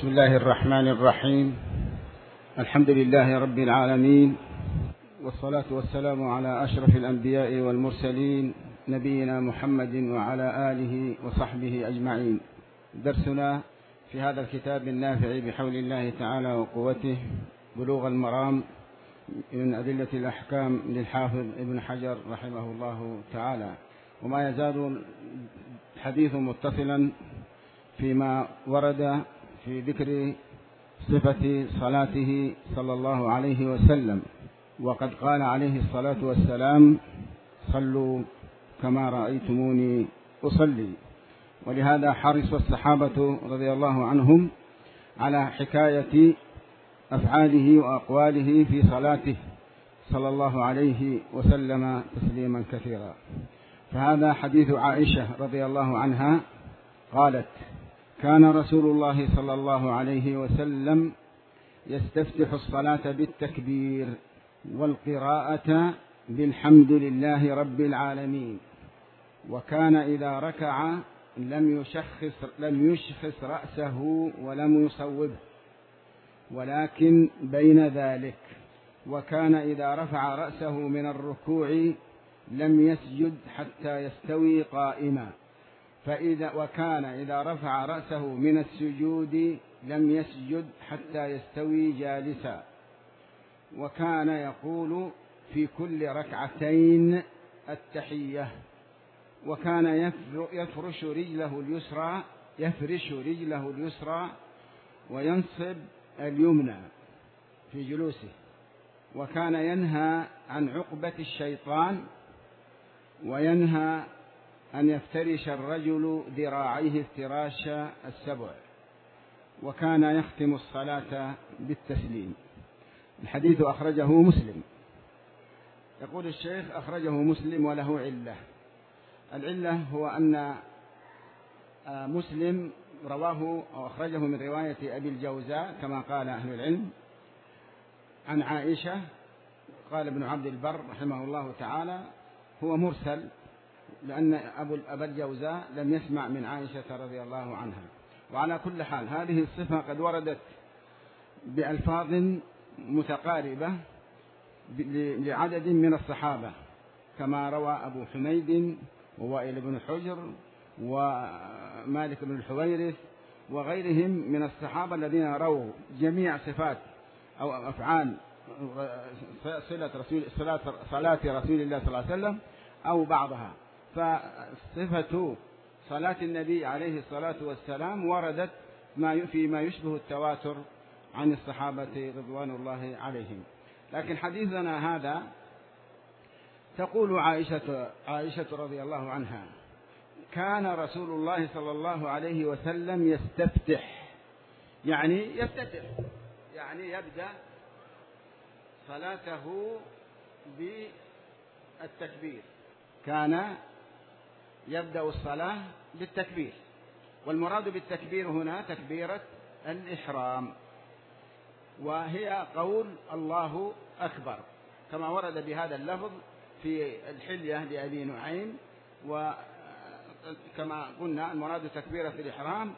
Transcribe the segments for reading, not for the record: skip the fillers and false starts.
بسم الله الرحمن الرحيم. الحمد لله رب العالمين، والصلاة والسلام على أشرف الأنبياء والمرسلين نبينا محمد وعلى آله وصحبه أجمعين. درسنا في هذا الكتاب النافع بحول الله تعالى وقوته بلوغ المرام من أدلة الأحكام للحافظ ابن حجر رحمه الله تعالى، وما يزال الحديث متصلا فيما ورد في ذكر صفة صلاته صلى الله عليه وسلم. وقد قال عليه الصلاة والسلام: صلوا كما رأيتموني أصلي. ولهذا حرص الصحابة رضي الله عنهم على حكاية أفعاله وأقواله في صلاته صلى الله عليه وسلم تسليما كثيرا. فهذا حديث عائشة رضي الله عنها قالت: كان رسول الله صلى الله عليه وسلم يستفتح الصلاة بالتكبير والقراءة بالحمد لله رب العالمين، وكان إذا ركع لم يشخص رأسه ولم يصوبه، ولكن بين ذلك، وكان إذا رفع رأسه من الركوع لم يسجد حتى يستوي قائما، وكان إذا رفع رأسه من السجود لم يسجد حتى يستوي جالسا، وكان يقول في كل ركعتين التحية، وكان يفرش رجله اليسرى وينصب اليمنى في جلوسه، وكان ينهى عن عقبة الشيطان، وينهى أن يفترش الرجل ذراعيه افتراش السبع، وكان يختم الصلاة بالتسليم. الحديث أخرجه مسلم. يقول الشيخ: أخرجه مسلم وله علة. العلة هو أن مسلم رواه أو أخرجه من رواية أبي الجوزاء كما قال أهل العلم عن عائشة. قال ابن عبد البر رحمه الله تعالى: هو مرسل، لأن أبا الجوزاء لم يسمع من عائشة رضي الله عنها. وعلى كل حال هذه الصفة قد وردت بألفاظ متقاربة لعدد من الصحابة، كما روى أبو حميد ووائل بن حجر ومالك بن الحويرث وغيرهم من الصحابة الذين رووا جميع صفات أو أفعال صلاة رسول الله صلى الله عليه وسلم أو بعضها. فصفة صلاة النبي عليه الصلاة والسلام وردت فيما يشبه التواتر عن الصحابة رضوان الله عليهم. لكن حديثنا هذا تقول عائشة رضي الله عنها: كان رسول الله صلى الله عليه وسلم يستفتح، يعني يفتتح، يعني يبدأ صلاته بالتكبير. كان يبدأ الصلاة بالتكبير، والمراد بالتكبير هنا تكبيرة الإحرام، وهي قول الله أكبر، كما ورد بهذا اللفظ في الحلية لأبي نعيم. وكما قلنا المراد تكبيرة الإحرام،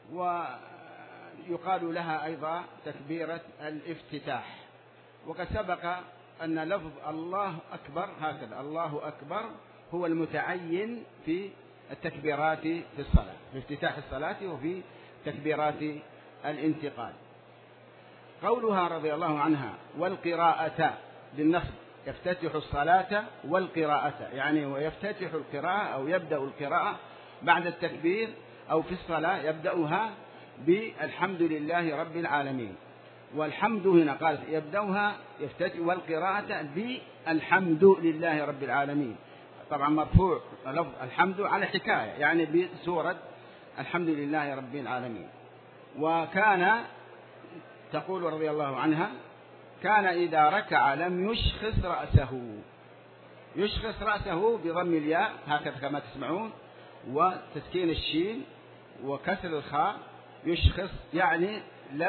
ويقال لها أيضا تكبيرة الافتتاح. وقد سبق أن لفظ الله أكبر هكذا: الله أكبر هو المتعين في التكبيرات في الصلاة، في افتتاح الصلاة وفي تكبيرات الانتقال. قولها رضي الله عنها: والقراءة بالنصب، يفتتح الصلاة والقراءة، يعني ويفتتح القراءة أو يبدأ القراءة بعد التكبير أو في الصلاة يبدأها بالحمد لله رب العالمين. والحمد هنا قالت يبدأها يفتتح والقراءة بالحمد لله رب العالمين، طبعا مرفوع لفظ الحمد على حكاية، يعني بسورة الحمد لله رب العالمين. وكان تقول رضي الله عنها: كان إذا ركع لم يشخص رأسه بضم الياء هكذا كما تسمعون، وتسكين الشين وكسر الخاء. يشخص يعني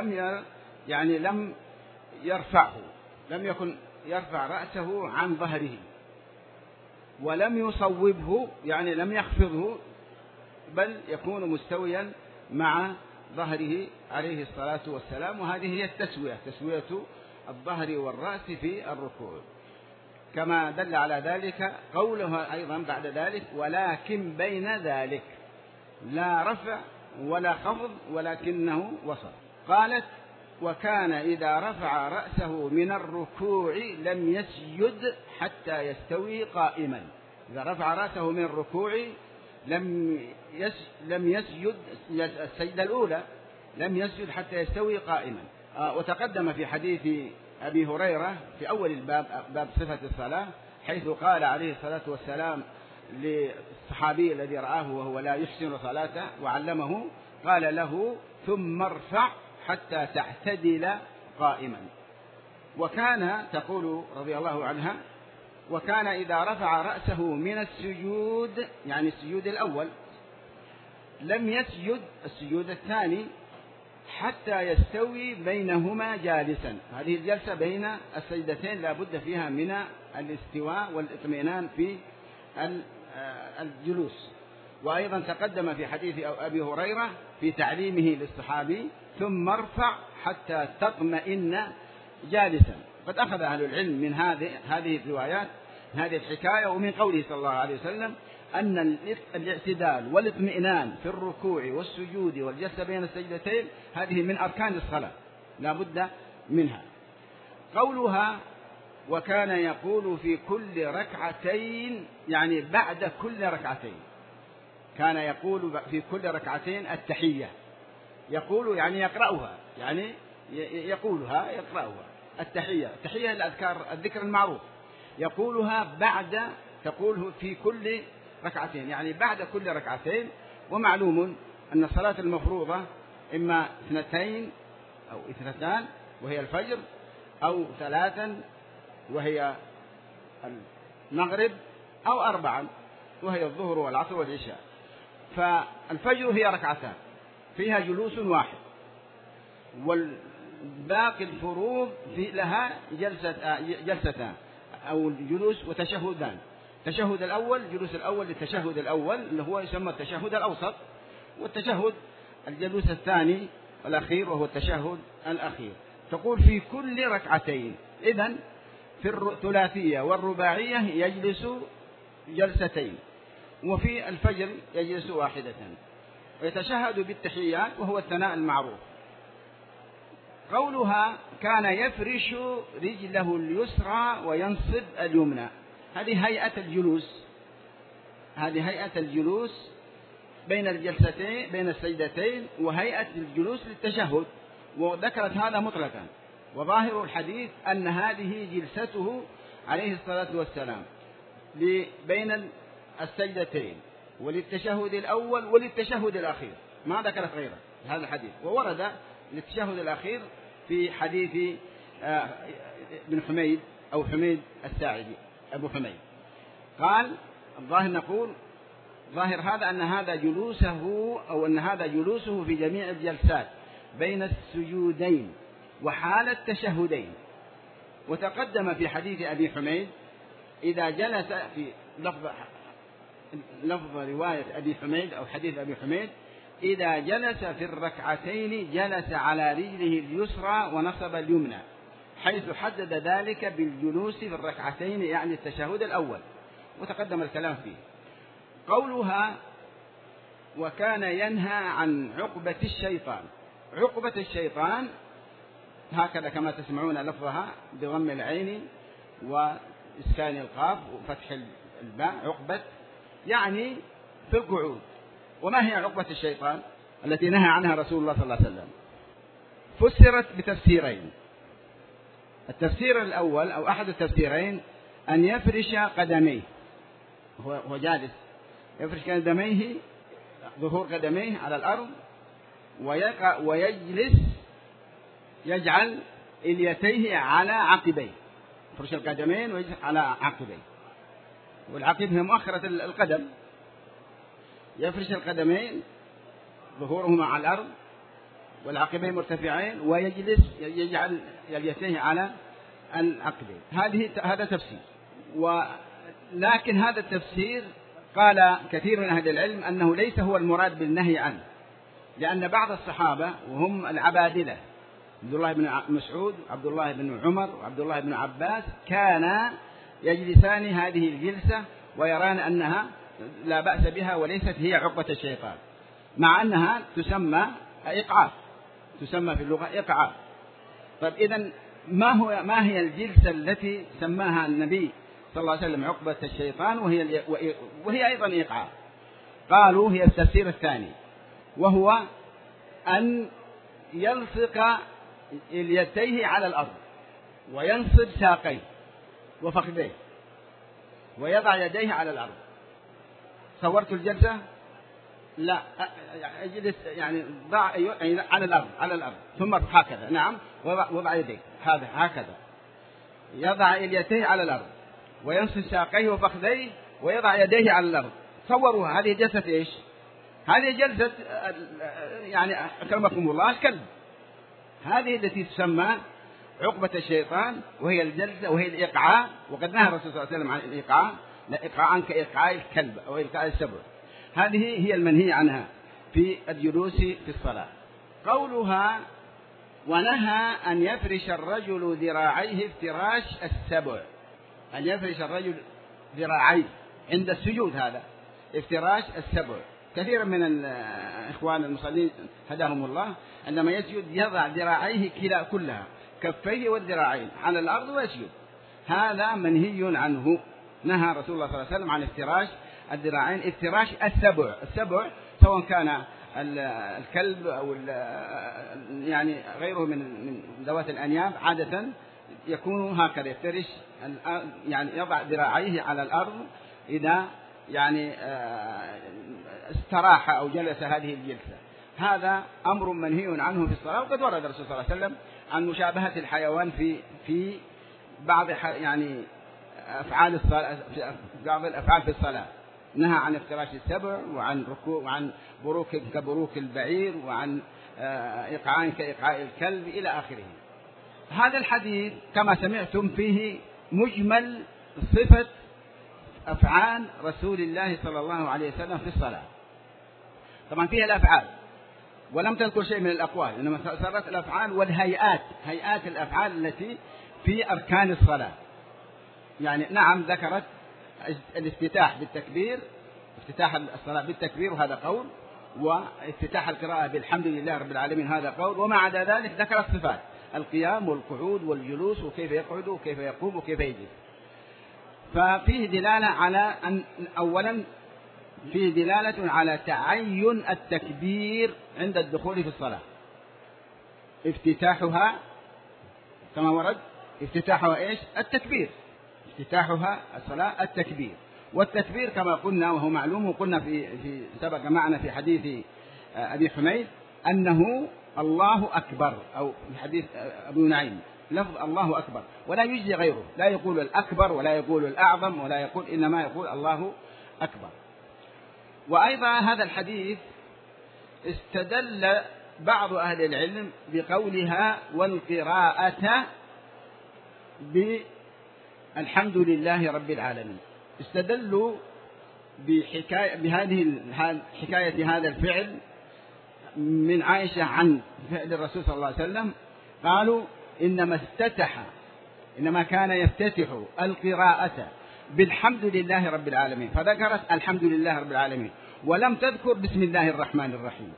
لم يرفعه، لم يكن يرفع رأسه عن ظهره، ولم يصوبه يعني لم يخفضه، بل يكون مستويا مع ظهره عليه الصلاة والسلام. وهذه هي التسوية، تسوية الظهر والرأس في الركوع، كما دل على ذلك قوله أيضا بعد ذلك: ولكن بين ذلك، لا رفع ولا خفض ولكنه وسط. قالت: وكان إذا رفع رأسه من الركوع لم يسجد حتى يستوي قائما. إذا رفع رأسه من الركوع لم يسجد السجدة الأولى، لم يسجد حتى يستوي قائما. وتقدم في حديث أبي هريرة في أول الباب، باب صفة الصلاة، حيث قال عليه الصلاة والسلام للصحابي الذي رآه وهو لا يحسن صلاته وعلمه، قال له: ثم ارفع حتى تعتدل قائما. وكان تقول رضي الله عنها: وكان إذا رفع رأسه من السجود، يعني السجود الأول، لم يسجد السجود الثاني حتى يستوي بينهما جالسا. هذه الجلسة بين السجدتين لا بد فيها من الاستواء والاطمئنان في الجلوس. وأيضا تقدم في حديث أبي هريرة في تعليمه للصحابي: ثم ارفع حتى تطمئن جالسا. قد أخذ أهل العلم من هذه الروايات، هذه الحكاية، ومن قوله صلى الله عليه وسلم أن الاعتدال والاطمئنان في الركوع والسجود والجلسة بين السجدتين هذه من أركان الصلاة لا بد منها. قولها: وكان يقول في كل ركعتين، يعني بعد كل ركعتين. كان يقول في كل ركعتين التحية، يقول يعني يقرأها، يعني يقولها يقرأها. التحية الأذكار، الذكر المعروف، يقولها تقوله في كل ركعتين، يعني بعد كل ركعتين. ومعلوم أن الصلاة المفروضة إما 2 أو 2 وهي الفجر، أو 3 وهي المغرب، أو 4 وهي الظهر والعصر والعشاء. فالفجر هي 2 فيها جلوس واحد، والباقي الفروض لها جلستان أو جلوس وتشهدان. التشهد الأول، جلوس الأول للتشهد الأول اللي هو يسمى التشهد الأوسط، والتشهد الجلوس الثاني الأخير وهو التشهد الأخير. تقول في كل ركعتين. إذن في الثلاثية والرباعية يجلس جلستين، وفي الفجر يجلس 1، ويتشهد بالتحيات وهو الثناء المعروف. قولها: كان يفرش رجله اليسرى وينصب اليمنى. هذه هيئة الجلوس بين الجلستين، بين السجدتين، وهيئة الجلوس للتشهد. وذكرت هذا مطلقا، وظاهر الحديث أن هذه جلسته عليه الصلاة والسلام بين السجدتين، وللتشهد الأول وللتشهد الأخير، ما ذكرت غيره هذا الحديث. وورد للتشهد الأخير في حديث ابن حميد أو حميد الساعدي، أبو حميد، قال: الظاهر نقول ظاهر هذا أن هذا جلوسه في جميع الجلسات بين السجودين وحال التشهدين. وتقدم في حديث أبي حميد إذا جلس، في لفظ رواية أبي حميد أو حديث أبي حميد: إذا جلس في الركعتين جلس على رجله اليسرى ونصب اليمنى، حيث حدد ذلك بالجلوس في الركعتين، يعني التشهد الأول، وتقدم الكلام فيه. قولها: وكان ينهى عن عقبة الشيطان. عقبة الشيطان هكذا كما تسمعون لفظها بضم العين وإسكان القاف وفتح الباء، عقبة يعني في القعود. وما هي عقبة الشيطان التي نهى عنها رسول الله صلى الله عليه وسلم؟ فسرت بتفسيرين. التفسير الأول أو أحد التفسيرين أن يفرش قدميه، هو جالس يفرش قدميه، ظهور قدميه على الأرض، ويجلس يجعل إليتيه على عقبيه، فرش القدمين ويجلس على عقبيه، والعقب هي مؤخرة القدم. يفرش القدمين ظهورهما على الأرض والعقبين مرتفعين، ويجلس يجعل يليتيه على العقبين. هذا تفسير. ولكن هذا التفسير قال كثير من أهل العلم أنه ليس هو المراد بالنهي عنه، لأن بعض الصحابة وهم العبادلة عبد الله بن مسعود عبد الله بن عمر وعبد الله بن عباس كانا يجلسان هذه الجلسة ويران أنها لا بأس بها وليست هي عقبة الشيطان، مع أنها تسمى إقعاء، تسمى في اللغة إقعاء. طيب إذن ما هي الجلسة التي سماها النبي صلى الله عليه وسلم عقبة الشيطان وهي أيضا إقعاء؟ قالوا هي التفسير الثاني، وهو أن يلصق اليديه على الأرض وينصب ساقيه وفخذيه ويضع يديه على الأرض. صورت الجلسة؟ لا، اجلس يعني ضع على الأرض ثم هكذا، نعم، وضع يديه هكذا، يضع اليديه على الأرض وينصب ساقيه وفخذيه ويضع يديه على الأرض. صوروها، هذه جلسة إيش؟ هذه جلسة يعني أكرمكم الله الكلب، هذه التي تسمى عقبة الشيطان، وهي الجلسة وهي الإيقاع. وقد نهى الرسول صلى الله عليه وسلم عن الإيقاع، لا إيقاعا كإيقاع الكلب أو إيقاع السبع. هذه هي المنهي عنها في الجلوس في الصلاة. قولها ونهى أن يفرش الرجل ذراعيه افتراش السبع، أن يفرش الرجل ذراعيه عند السجود، هذا افتراش السبع. كثير من الإخوان المصلين هداهم الله عندما يسجد يضع ذراعيه كلها كفيه والذراعين على الأرض ويسجد، هذا منهي عنه. نهى رسول الله صلى الله عليه وسلم عن افتراش الذراعين، افتراش السبع. السبع سواء كان الكلب أو يعني غيره من ذوات الأنياب عادة يكون هكذا، يفترش يعني يضع ذراعيه على الأرض إذا يعني استراح أو جلس هذه الجلسة. هذا أمر منهي عنه في الصلاة. وقد ورد الرسول صلى الله عليه وسلم عن مشابهة الحيوان في بعض يعني أفعال الصلاة، بعض الأفعال في الصلاة. نهى عن افتراش السبع وعن ركوع وعن بروك كبروك البعير وعن إيقاع كإيقاع الكلب إلى آخره. هذا الحديث كما سمعتم فيه مجمل صفة أفعال رسول الله صلى الله عليه وسلم في الصلاة. طبعا فيها الأفعال ولم تذكر شيء من الأقوال، إنما صارت الأفعال والهيئات، هيئات الأفعال التي في أركان الصلاة. يعني نعم ذكرت الافتتاح بالتكبير، افتتاح الصلاة بالتكبير وهذا قول، وافتتاح القراءة بالحمد لله رب العالمين هذا قول، وما عدا ذلك ذكرت صفات القيام والقعود والجلوس وكيف يقعد وكيف يقوم وكيف يجلس. ففيه دلالة على أن أولا فيه دلالة على تعين التكبير عند الدخول في الصلاة، افتتاحها كما ورد، افتتاحها إيش؟ التكبير، افتتاحها الصلاة التكبير. والتكبير كما قلنا وهو معلوم، وقلنا في سبق معنا في حديث أبي حميد أنه الله أكبر، أو في حديث أبو نعيم لفظ الله أكبر، ولا يجزي غيره، لا يقول الأكبر ولا يقول الأعظم ولا يقول، إنما يقول الله أكبر. وأيضا هذا الحديث استدل بعض أهل العلم بقولها والقراءة بالحمد لله رب العالمين، استدلوا حكاية هذا الفعل من عائشة عن فعل الرسول صلى الله عليه وسلم. قالوا إنما كان يفتتح القراءة بالحمد لله رب العالمين، فذكرت الحمد لله رب العالمين ولم تذكر بسم الله الرحمن الرحيم.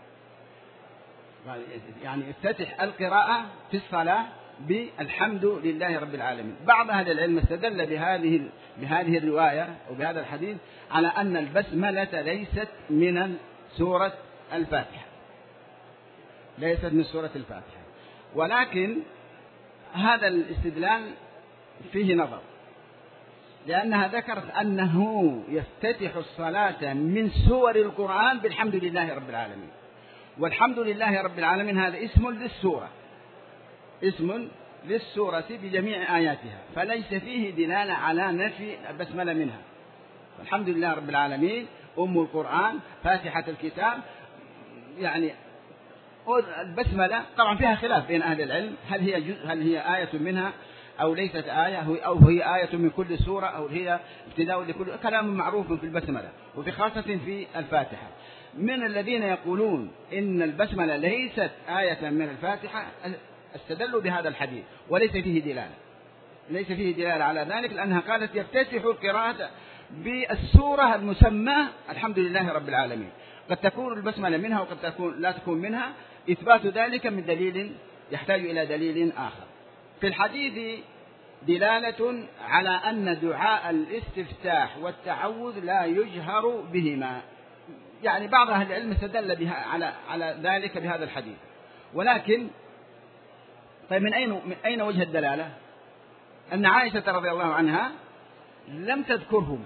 يعني افتتح القراءة في الصلاة بالحمد لله رب العالمين. بعض أهل العلم استدل بهذه الرواية وبهذا الحديث على أن البسملة ليست من سورة الفاتحة، ليست من سورة الفاتحة، ولكن هذا الاستدلال فيه نظر، لأنها ذكرت أنه يفتتح الصلاة من سور القرآن بالحمد لله رب العالمين، والحمد لله رب العالمين هذا اسم للسورة، اسم للسورة بجميع آياتها، فليس فيه دلالة على نفي البسملة منها. الحمد لله رب العالمين أم القرآن فاتحة الكتاب. يعني البسملة طبعا فيها خلاف بين أهل العلم، هل هي آية منها أو ليست آية، أو هي آية من كل سورة، أو هي ابتداء لكل، كلام معروف في البسملة وفي خاصة في الفاتحة. من الذين يقولون إن البسملة ليست آية من الفاتحة استدلوا بهذا الحديث، وليس فيه دلالة، ليس فيه دلالة على ذلك، لأنها قالت يفتتح القراءة بالسورة المسمى الحمد لله رب العالمين. قد تكون البسملة منها وقد لا تكون منها، إثبات ذلك من دليل يحتاج إلى دليل آخر. في الحديث دلالة على أن دعاء الاستفتاح والتعوذ لا يجهر بهما، يعني بعض أهل العلم استدل بها على ذلك بهذا الحديث، ولكن طيب من أين وجه الدلالة؟ أن عائشة رضي الله عنها لم تذكرهما،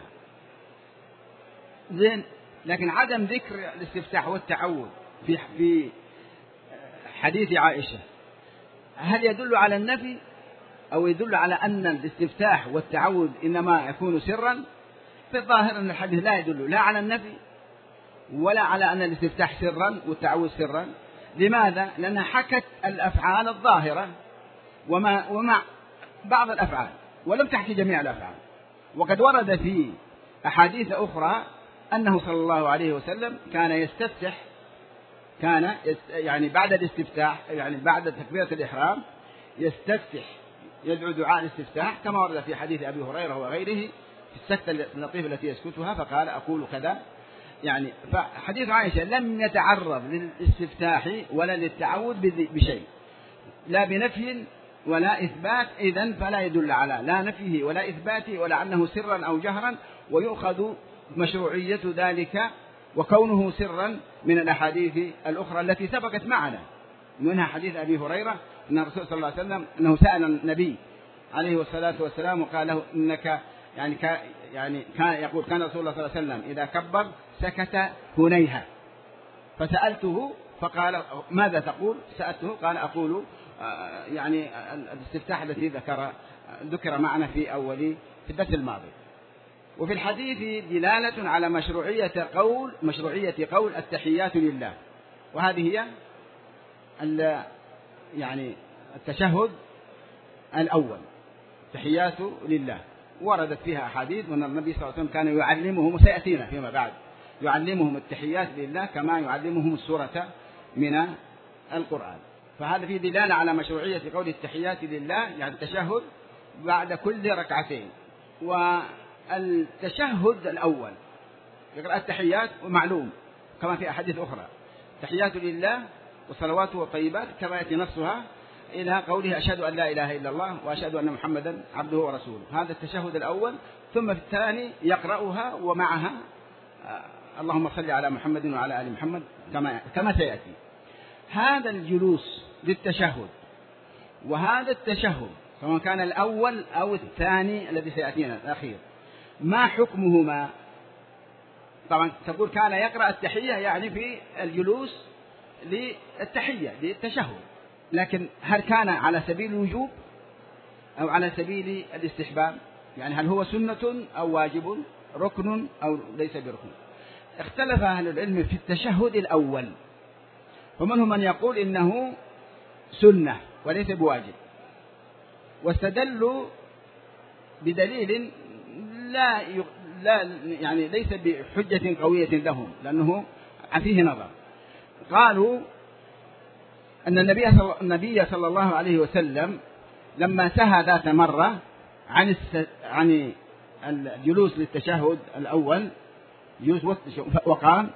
زين، لكن عدم ذكر الاستفتاح والتعوذ في حديث عائشة هل يدل على النفي أو يدل على أن الاستفتاح والتعوذ إنما يكون سرا؟ في الظاهر أن الحديث لا يدل لا على النفي ولا على أن الاستفتاح سرا والتعوذ سرا. لماذا؟ لأنها حكت الأفعال الظاهرة ومع بعض الأفعال، ولم تحكي جميع الأفعال. وقد ورد في أحاديث أخرى أنه صلى الله عليه وسلم كان يستفتح، يعني بعد الاستفتاح، يعني بعد تكبيرة الإحرام يستفتح، يدعو دعاء الاستفتاح كما ورد في حديث أبي هريرة وغيره في السكتة اللطيفة التي يسكتها فقال أقول كذا. يعني فحديث عائشة لم يتعرض للاستفتاح ولا للتعوذ بشيء، لا بنفي ولا إثبات، إذن فلا يدل على لا نفيه ولا إثباته ولا أنه سرا أو جهرا، ويؤخذ مشروعية ذلك وكونه سرا من الأحاديث الأخرى التي سبقت معنا، منها حديث أبي هريرة أن الرسول صلى الله عليه وسلم أنه سأل النبي عليه الصلاة والسلام وقال له إنك كان يقول كان رسول الله صلى الله عليه وسلم إذا كبر سكت هنيها، فسألته فقال ماذا تقول؟ سألته قال أقول يعني الاستفتاح التي ذكر معنا في الدرس الماضي. وفي الحديث دلالة على مشروعية قول التحيات لله، وهذه هي يعني التشهد الأول، تحيات لله، وردت فيها أحاديث وأن النبي صلى الله عليه وسلم كان يعلمهم، وسيأتينا فيما بعد، يعلمهم التحيات لله كما يعلمهم السورة من القرآن. فهذا فيه دلالة على مشروعية قول التحيات لله، يعني التشهد بعد كل ركعتين. والتشهد الأول يقرأ التحيات ومعلوم كما في أحاديث أخرى، تحيات لله والصلوات والطيبات كما يأتي نفسها إلى قوله أشهد أن لا إله إلا الله وأشهد أن محمدا عبده ورسوله. هذا التشهد الأول. ثم في الثاني يقرأها ومعها اللهم صل على محمد وعلى آل محمد كما سيأتي. هذا الجلوس للتشهد وهذا التشهد سواء كان الأول أو الثاني الذي سيأتينا الأخير ما حكمهما؟ طبعا تقول كان يقرأ التحية يعني في الجلوس للتحية للتشهد، لكن هل كان على سبيل الوجوب أو على سبيل الاستحباب؟ يعني هل هو سنة أو واجب، ركن أو ليس بركن؟ اختلف أهل العلم في التشهد الأول، فمنهم من يقول إنه سنة وليس بواجب، واستدلوا بدليل لا يعني ليس بحجة قوية لهم لأنه فيه نظر. قالوا أن النبي صلى الله عليه وسلم لما سهى ذات مرة عن الجلوس للتشهد الأول وقام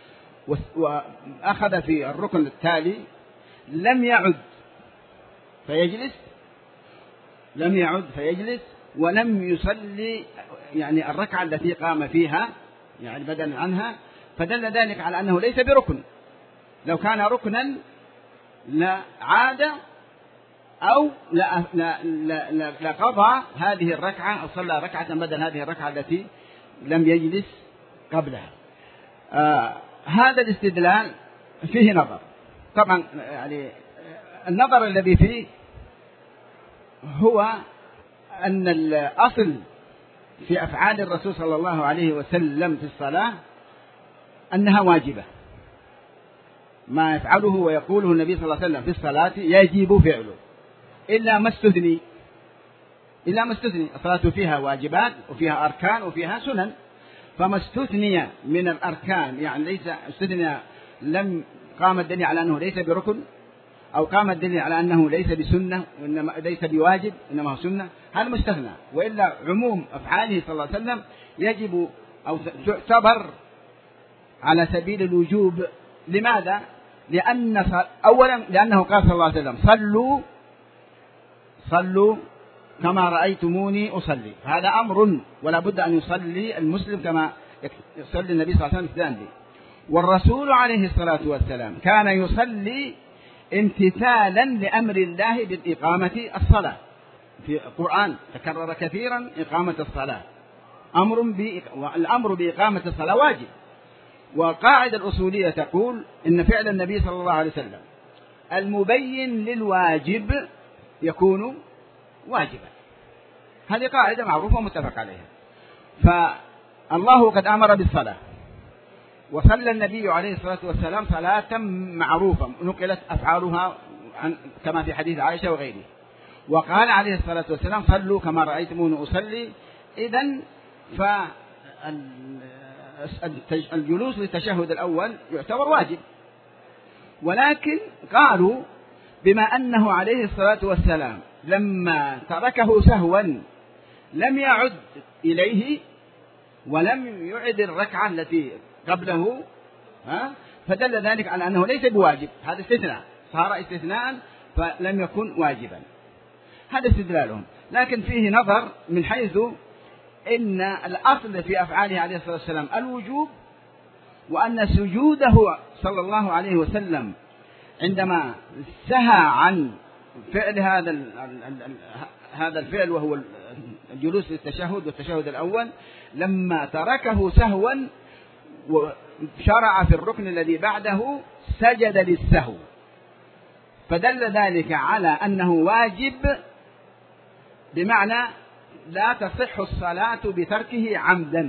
وأخذ في الركن التالي لم يعد فيجلس ولم يصلي يعني الركعة التي قام فيها يعني بدلا عنها، فدل ذلك على أنه ليس بركن. لو كان ركنا لعاد أو لقضى هذه الركعة أو صلى ركعة بدل هذه الركعة التي لم يجلس قبلها. هذا الاستدلال فيه نظر. طبعا يعني النظر الذي فيه هو أن الأصل في أفعال الرسول صلى الله عليه وسلم في الصلاة أنها واجبة، ما يفعله ويقوله النبي صلى الله عليه وسلم في الصلاة يجب فعله إلا ما استثني. الصلاة فيها واجبات وفيها أركان وفيها سنن، فما استثني من الأركان، يعني ليس استثني، لم قام الدليل على أنه ليس بركن، أو قام الدليل على أنه ليس بسنة وإنما ليس بواجب إنما هو سنة، هذا مستثنى. وإلا عموم أفعاله صلى الله عليه وسلم يجب أو تعتبر على سبيل الوجوب. لماذا؟ أولا لأنه قال صلى الله عليه وسلم صلوا كما رأيتموني أصلي، هذا أمر ولا بد أن يصلي المسلم كما يصلي النبي صلى الله عليه وسلم. والرسول عليه الصلاة والسلام كان يصلي امتثالا لأمر الله بالإقامة الصلاة، في القرآن تكرر كثيرا إقامة الصلاة، والأمر بإقامة الصلاة واجب. والقاعدة الأصولية تقول إن فعل النبي صلى الله عليه وسلم المبين للواجب يكون واجبا، هذه قاعدة معروفة ومتفق عليها. فالله قد أمر بالصلاة، وصلى النبي عليه الصلاة والسلام صلاة معروفة نقلت أفعالها كما في حديث عائشة وغيره، وقال عليه الصلاة والسلام صلوا كما رأيتموني أصلي. إذن فالجلوس للتشهد الأول يعتبر واجب، ولكن قالوا بما أنه عليه الصلاة والسلام لما تركه سهوا لم يعد إليه ولم يعد الركعة التي قبله، فدل ذلك على أنه ليس بواجب، هذا استثناء، صار استثناء فلم يكن واجبا، هذا استدلالهم. لكن فيه نظر من حيث إن الأصل في أفعاله عليه الصلاة والسلام الوجوب، وأن سجوده صلى الله عليه وسلم عندما سهى عن فعل هذا الفعل وهو الجلوس للتشهد والتشهد الأول، لما تركه سهوا وشرع في الركن الذي بعده سجد للسهو، فدل ذلك على أنه واجب، بمعنى لا تصح الصلاة بتركه عمدا،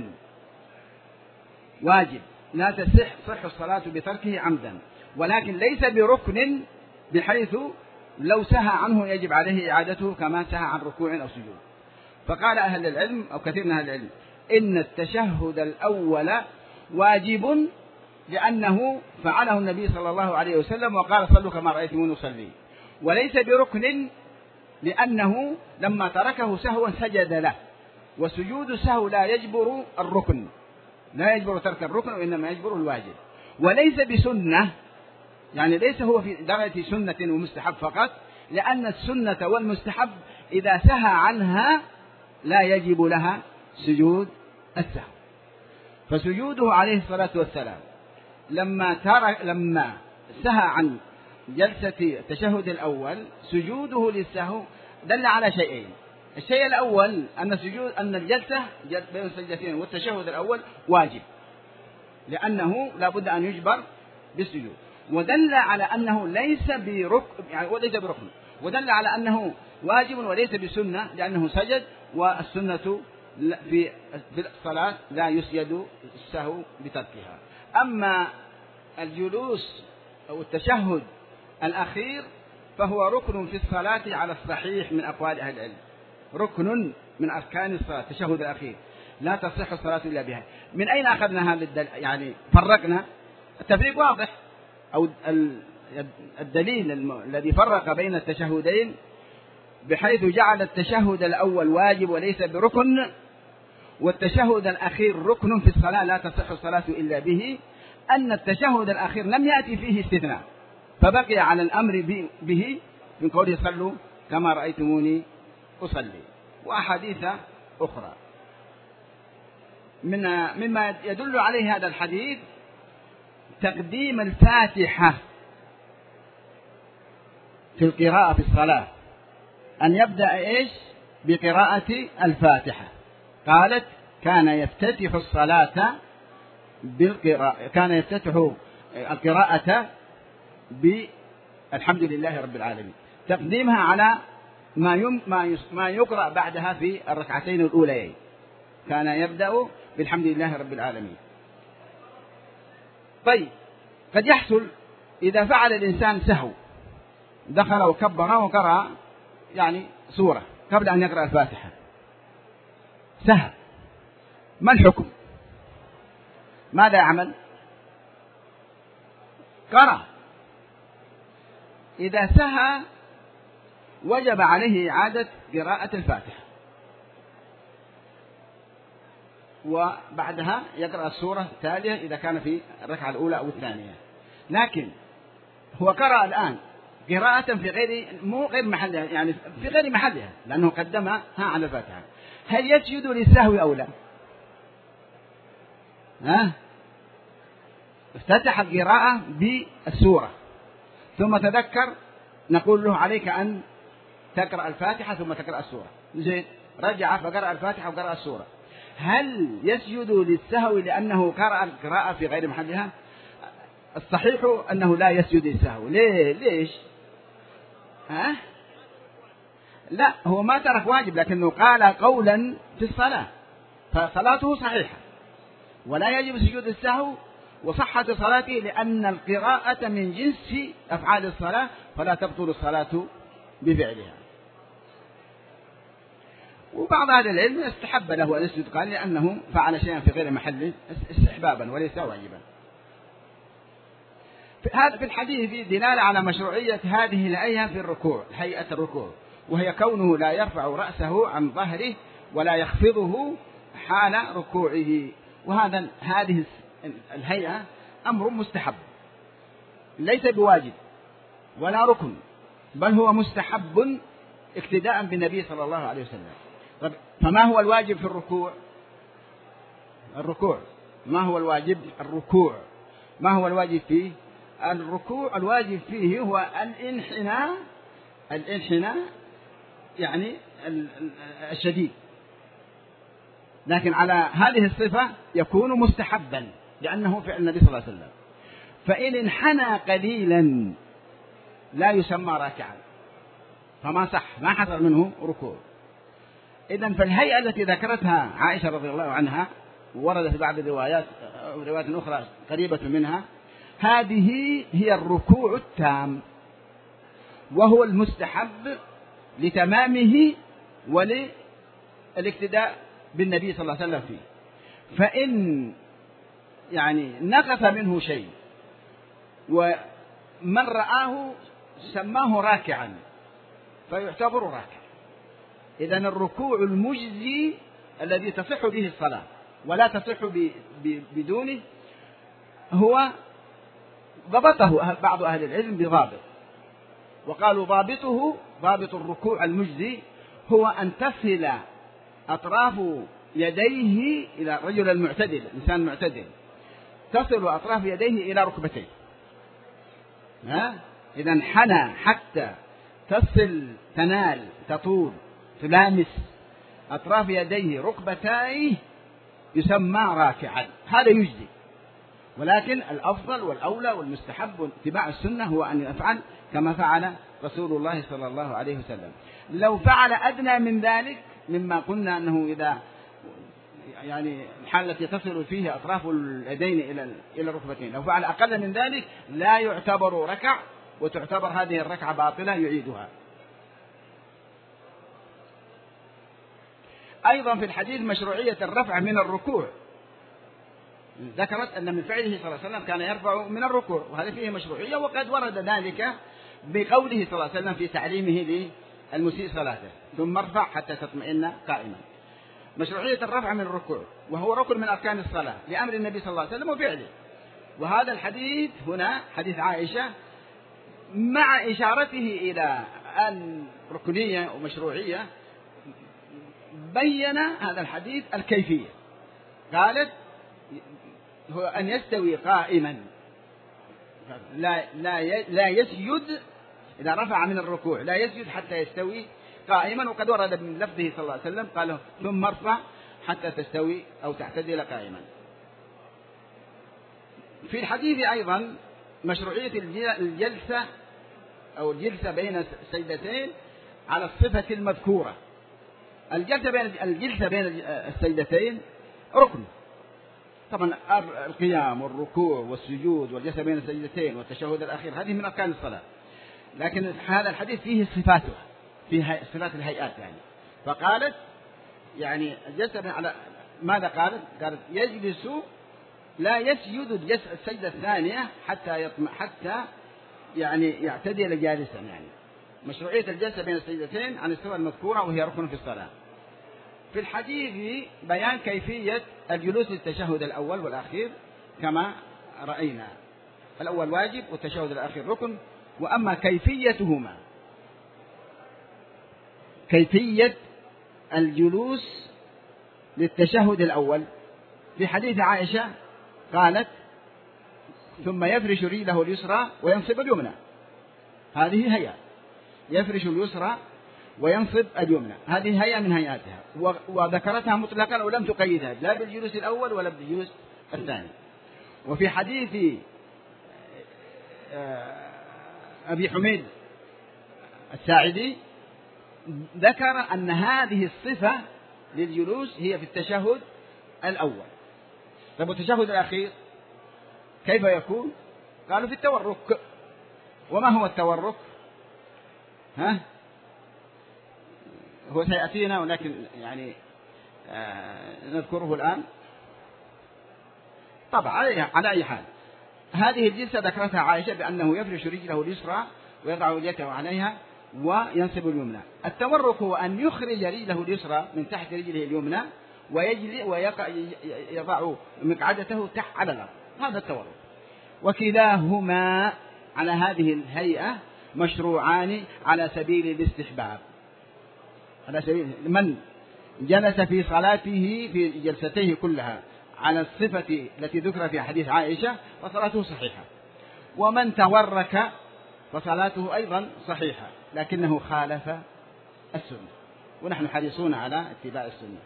واجب لا تصح الصلاة بتركه عمدا، ولكن ليس بركن بحيث لو سهى عنه يجب عليه إعادته كما سهى عن ركوع أو سجود. فقال أهل العلم أو كثير من أهل العلم إن التشهد الأول واجب لأنه فعله النبي صلى الله عليه وسلم وقال صلوا كما رأيتموني أصلي، وليس بركن لأنه لما تركه سهوا سجد له، وسجود السهو لا يجبر الركن، لا يجبر ترك الركن، وإنما يجبر الواجب. وليس بسنة، يعني ليس هو في درجة سنة ومستحب فقط، لأن السنة والمستحب إذا سهى عنها لا يجب لها سجود السهو. فسجوده عليه الصلاة والسلام لما سهى عن جلسة التشهد الأول سجوده للسهو دل على شيئين. الشيء الأول أن الجلسة بين السجدتين والتشهد الأول واجب، لأنه لا بد أن يجبر بالسجود، ودل على أنه ليس بركن، ودل على أنه واجب وليس بسنة، لأنه سجد، والسنة في الصلاة لا يسجد السهو بتركها. أما الجلوس أو التشهد الأخير فهو ركن في الصلاة على الصحيح من أقوال أهل العلم، ركن من أركان الصلاة التشهد الأخير، لا تصح الصلاة إلا بها. من أين أخذنا هذا يعني فرقنا؟ التفريق واضح، أو الدليل الذي فرق بين التشهدين بحيث جعل التشهد الأول واجب وليس بركن، والتشهد الأخير ركن في الصلاة لا تصح الصلاة إلا به، أن التشهد الأخير لم يأتي فيه استثناء، فبقي على الأمر به من قوله صلوا كما رأيتموني أصلي. وأحاديث أخرى مما يدل عليه هذا الحديث تقديم الفاتحة في القراءة في الصلاة، أن يبدأ بقراءة الفاتحة. قالت كان يفتتح الصلاة بالقراءة، كان يفتتح القراءة بالحمد لله رب العالمين، تقديمها على ما يقرأ بعدها في الركعتين الأوليين، كان يبدأ بالحمد لله رب العالمين. طيب، قد يحصل إذا فعل الإنسان سهو، دخل وكبر وقرأ يعني سورة قبل أن يقرأ الفاتحة، سهل، ما الحكم؟ ماذا يعمل؟ قرأ. إذا سهى وجب عليه إعادة قراءة الفاتحة، وبعدها يقرأ السورة التالية إذا كان في الركعة الأولى أو الثانية. لكن هو قرأ الآن قراءة في غير محلها، يعني في غير محلها، لأنه قدمها على الفاتحة. هل يسجد للسهو أو لا؟ افتتح القراءة بالسورة ثم تذكر، نقول له عليك أن تقرأ الفاتحة ثم تقرأ السورة. زين، رجع فقرأ الفاتحة وقرأ السورة. هل يسجد للسهو لأنه قرأ القراءة في غير محلها؟ الصحيح أنه لا يسجد للسهو. ليش؟ لا، هو ما ترك واجب، لكنه قال قولا في الصلاة، فصلاته صحيحة ولا يجب سجود السهو، وصحة صلاته لأن القراءة من جنس أفعال الصلاة، فلا تبطل الصلاة بفعلها. وبعض أهل العلم استحب له أن يسجد، قال لأنه فعل شيئا في غير محله استحبابا وليس واجبا. في الحديث في دلالة على مشروعية هذه الهيئة في الركوع، هيئة الركوع، وهي كونه لا يرفع رأسه عن ظهره ولا يخفضه حال ركوعه. هذه الهيئة أمر مستحب ليس بواجب ولا ركن، بل هو مستحب اقتداء بالنبي صلى الله عليه وسلم. فما هو الواجب في الركوع؟ ما هو الواجب؟ الركوع. ما هو الواجب فيه؟ الركوع الواجب فيه هو الانحناء يعني الشديد، لكن على هذه الصفة يكون مستحبا لأنه فعل النبي صلى الله عليه وسلم. فإن انحنى قليلا لا يسمى راكعا، فما صح، ما حصل منه ركوع. إذن فالهيئة التي ذكرتها عائشة رضي الله عنها وردت في بعض الروايات أخرى قريبة منها، هذه هي الركوع التام، وهو المستحب لتمامه وللاقتداء بالنبي صلى الله عليه وسلم فيه. فإن نقص منه شيء ومن رآه سماه راكعا فيعتبر راكع. إذن الركوع المجزي الذي تصح به الصلاة ولا تصح بدونه هو ضبطه بعض أهل العلم بضابط، وقالوا ضابط الركوع المجزي هو أن تصل أطراف يديه إلى الرجل المعتدل، الإنسان المعتدل، تصل أطراف يديه إلى ركبتيه. إذا انحنى حتى تصل، تطول، تلامس أطراف يديه ركبتيه يسمى راكعا، هذا يجزي. ولكن الأفضل والأولى والمستحب واتباع السنة هو أن يفعل كما فعل رسول الله صلى الله عليه وسلم. لو فعل أدنى من ذلك مما قلنا أنه إذا الحالة التي تصل فيه أطراف اليدين إلى الركبتين، لو فعل أقل من ذلك لا يعتبر ركع، وتعتبر هذه الركعة باطلة يعيدها. أيضا في الحديث مشروعية الرفع من الركوع، ذكرت أن من فعله صلى الله عليه وسلم كان يرفع من الركوع، وهذا فيه مشروعية، وقد ورد ذلك بقوله صلى الله عليه وسلم في تعليمه للمسيء صلاته: ثم ارفع حتى تطمئن قائما. مشروعية الرفع من الركوع، وهو ركن من أركان الصلاة لأمر النبي صلى الله عليه وسلم وفعله. وهذا الحديث هنا حديث عائشة مع إشارته إلى الركنية ومشروعية بين هذا الحديث الكيفية، قالت هو أن يستوي قائما، لا يسجد إذا رفع من الركوع، لا يسجد حتى يستوي قائما. وقد ورد من لفظه صلى الله عليه وسلم قال: ثم ارفع حتى تستوي أو تعتدل قائما. في الحديث أيضا مشروعية الجلسة أو الجلسة بين السجدتين على الصفة المذكورة. الجلسة بين السجدتين ركن، طبعا القيام والركوع والسجود والجلسة بين السجدتين والتشهد الأخير هذه من أركان الصلاة، لكن هذا الحديث فيه صفاتها، فيه صفات الهيئات فقالت الجلسة على ماذا قالت؟ قالت: يجلس لا يسجد السجدة الثانية حتى يعني يعتدل جالسا. يعني مشروعية الجلسة بين السجدتين عن السورة المذكورة وهي ركن في الصلاة. في الحديث بيان كيفية الجلوس للتشهد الأول والأخير كما رأينا، الأول واجب والتشهد الأخير ركن. وأما كيفيتهما، كيفية الجلوس للتشهد الأول، في حديث عائشة قالت: ثم يفرش رجله اليسرى وينصب اليمنى. هذه هيئة، يفرش اليسرى وينصب اليمنى، هذه هيئة من هيئاتها، وذكرتها مطلقا ولم تقيدها لا بالجلوس الأول ولا بالجلوس الثاني. وفي حديث أبي حميد الساعدي ذكر أن هذه الصفة للجلوس هي في التشهد الأول. طيب والتشهد الأخير كيف يكون؟ قالوا في التورك. وما هو التورك؟ هو سيأتينا ولكن يعني نذكره الآن. طبعا على أي حال هذه الجلسة ذكرتها عائشة بأنه يفرش رجله اليسرى ويضع يده عليها وينصب اليمنى. التورك هو أن يخرج رجله اليسرى من تحت رجله اليمنى ويضع مقعدته تحت على الأرض، هذا التورك. وكلاهما على هذه الهيئة مشروعان على سبيل الاستحباب. على سبيل من جلس في صلاته في جلستيه كلها على الصفة التي ذكر في حديث عائشة فصلاته صحيحة، ومن تورك فصلاته أيضا صحيحة لكنه خالف السنة، ونحن حريصون على اتباع السنة.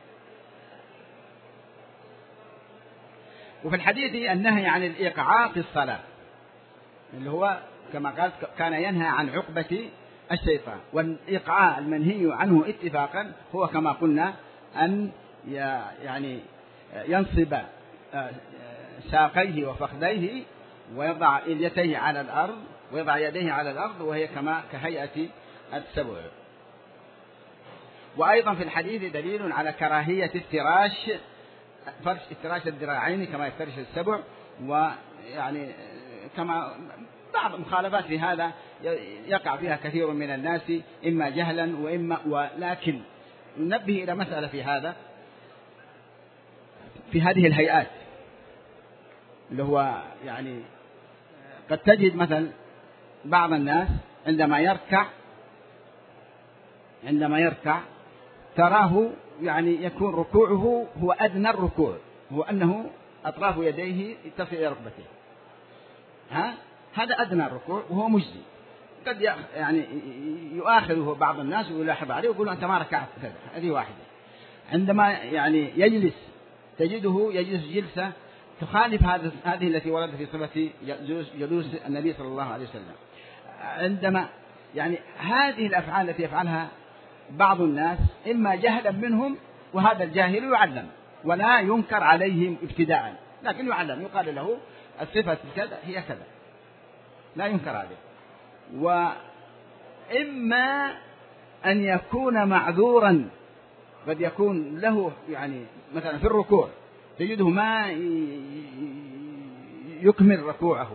وفي الحديث النهي عن الإيقاع في الصلاة، اللي هو كما قال كان ينهى عن عقبة الشيطان. والإيقاع المنهي عنه اتفاقا هو كما قلنا أن يعني ينصب ساقيه وفخذيه ويضع إليتيه على الأرض ويضع يديه على الأرض، وهي كهيئة السبع. وأيضا في الحديث دليل على كراهية افتراش الذراعين كما يفترش السبع، ويعني كما بعض مخالفات في هذا يقع فيها كثير من الناس إما جهلا ولكن ننبه إلى مسألة في هذا، في هذه الهيئات اللي هو يعني قد تجد مثلا بعض الناس عندما يركع تراه يعني يكون ركوعه هو أدنى الركوع، هو أنه أطراف يديه تصل إلى ركبته، هذا أدنى الركوع وهو مجزي. قد يعني يؤاخذه بعض الناس ويلاحظ عليه ويقول أنت ما ركعت كذا. هذه واحدة. عندما يعني يجلس تجده يجلس جلسة تخالف هذه التي ورد في صفة جلوس النبي صلى الله عليه وسلم. عندما يعني هذه الأفعال التي يفعلها بعض الناس إما جهلا منهم، وهذا الجاهل يعلم ولا ينكر عليهم ابتداء، لكن يعلم يقال له الصفة كذا هي كذا، لا ينكر عليه. وإما أن يكون معذورا، قد يكون له يعني مثلا في الركوع تجده ما يكمل ركوعه،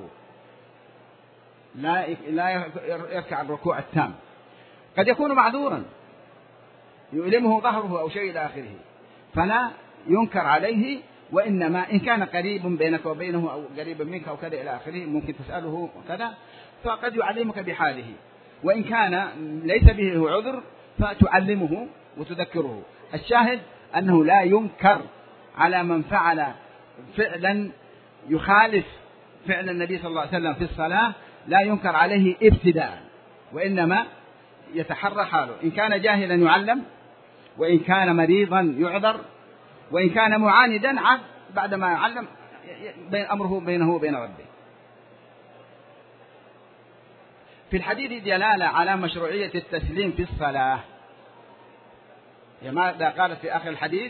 لا يركع الركوع التام، قد يكون معذورا يؤلمه ظهره أو شيء إلى آخره، فلا ينكر عليه. وإنما إن كان قريب بينك وبينه أو قريب منك أو كذا إلى آخره ممكن تسأله وكذا فقد يعلمك بحاله، وإن كان ليس به عذر فتعلمه وتذكره. الشاهد أنه لا ينكر على من فعل فعلا يخالف فعل النبي صلى الله عليه وسلم في الصلاة، لا ينكر عليه ابتداء، وإنما يتحرى حاله. إن كان جاهلا يعلم، وإن كان مريضا يعذر، وإن كان معاندا بعدما يعلم أمره بينه وبين ربه. في الحديث دلالة على مشروعية التسليم في الصلاة، ماذا قالت في آخر الحديث؟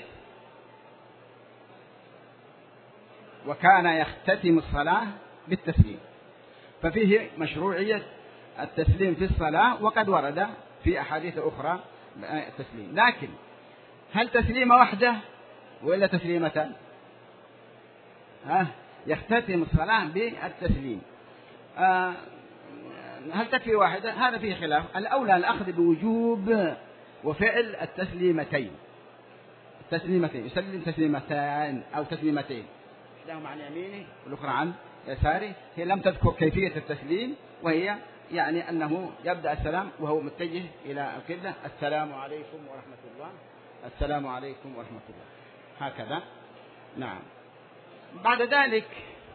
وكان يختتم الصلاة بالتسليم، ففيه مشروعية التسليم في الصلاة، وقد ورد في أحاديث أخرى التسليم. لكن هل تسليمة واحدة ولا تسليمتان؟ يختتم الصلاة بالتسليم. هل تكفي واحدة؟ هذا فيه خلاف. الأولى الأخذ بوجوب وفعل التسليمتين، يسلم تسليمتان أو تسليمتين، إحداهما عن يمينه والأخرى عن يساره. هي لم تذكر كيفية التسليم، وهي يعني أنه يبدأ السلام وهو متجه إلى القبلة: السلام عليكم ورحمة الله، السلام عليكم ورحمة الله، هكذا. نعم. بعد ذلك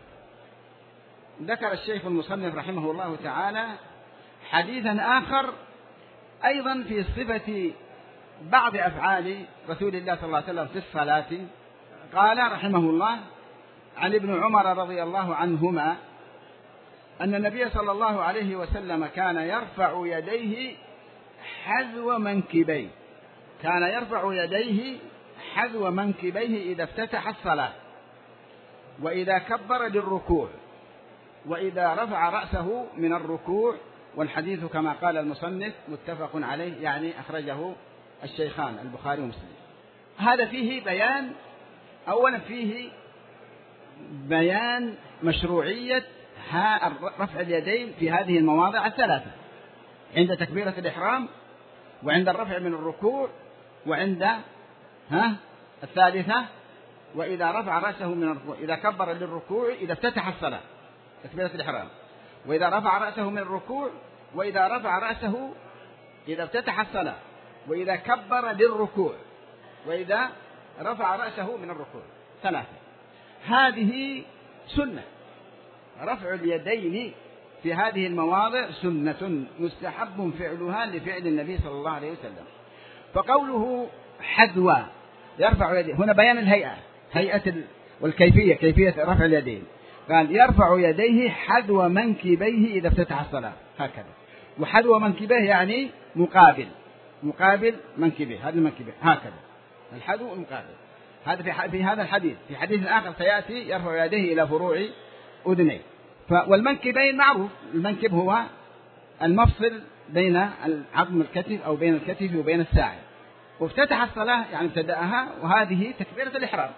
ذكر الشيخ المصنف رحمه الله تعالى حديثا آخر أيضا في صفة بعض أفعال رسول الله صلى الله عليه وسلم في الصلاة. قال رحمه الله: عن ابن عمر رضي الله عنهما أن النبي صلى الله عليه وسلم كان يرفع يديه حذو منكبيه، كان يرفع يديه حذو منكبيه إذا افتتح الصلاة، وإذا كبر للركوع، وإذا رفع رأسه من الركوع. والحديث كما قال المصنف متفق عليه، يعني أخرجه الشيخان البخاري ومسلم. هذا فيه بيان، أولا فيه بيان مشروعية رفع اليدين في هذه المواضع الثلاثة: عند تكبيرة الإحرام، وعند الرفع من الركوع، وعند الثالثة وإذا رفع رأسه من الركوع، إذا كبر للركوع، إذا افتتح الصلاة تكبيرة الإحرام، وإذا رفع رأسه من الركوع، وإذا رفع رأسه إذا افتتح الصلاة، وإذا كبر للركوع، وإذا رفع رأسه من الركوع. ثلاثة. هذه سنة، رفع اليدين في هذه المواضع سنة مستحب فعلها لفعل النبي صلى الله عليه وسلم. فقوله حذو يرفع يديه، هنا بيان الهيئة، هيئة والكيفية، كيفية رفع اليدين. قال: يرفع يديه حذو منكبيه إذا افتتح الصلاة، هكذا. وحذو منكبيه يعني مقابل منكبيه، هذه المنكبيه هكذا، الحذو المقابل. هذا في هذا الحديث. في حديث آخر سيأتي: يرفع يديه إلى فروع أذنيه. والمنكبين معروف، المنكب هو المفصل بين عظم الكتف أو بين الكتف وبين الساعد. وافتتح الصلاة يعني ابتدأها، وهذه تكبيرة الإحرام.